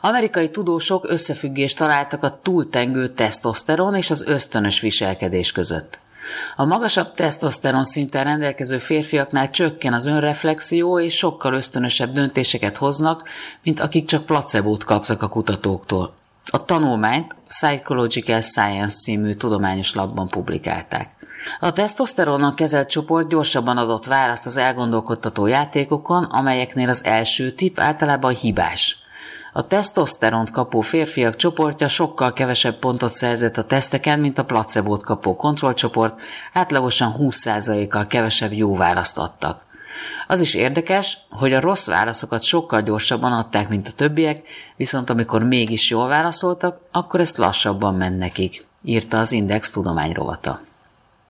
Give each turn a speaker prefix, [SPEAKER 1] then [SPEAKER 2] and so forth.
[SPEAKER 1] Amerikai tudósok összefüggést találtak a túltengő tesztoszteron és az ösztönös viselkedés között. A magasabb tesztoszteron szinten rendelkező férfiaknál csökken az önreflexió, és sokkal ösztönösebb döntéseket hoznak, mint akik csak placebót kaptak a kutatóktól. A tanulmányt Psychological Science című tudományos lapban publikálták. A tesztoszteronnal kezelt csoport gyorsabban adott választ az elgondolkodtató játékokon, amelyeknél az első tipp általában hibás. A tesztoszteront kapó férfiak csoportja sokkal kevesebb pontot szerzett a teszteken, mint a placebót kapó kontrollcsoport, átlagosan 20%-kal kevesebb jó választ adtak. Az is érdekes, hogy a rossz válaszokat sokkal gyorsabban adták, mint a többiek, viszont amikor mégis jól válaszoltak, akkor ezt lassabban ment nekik, írta az Index tudományrovata.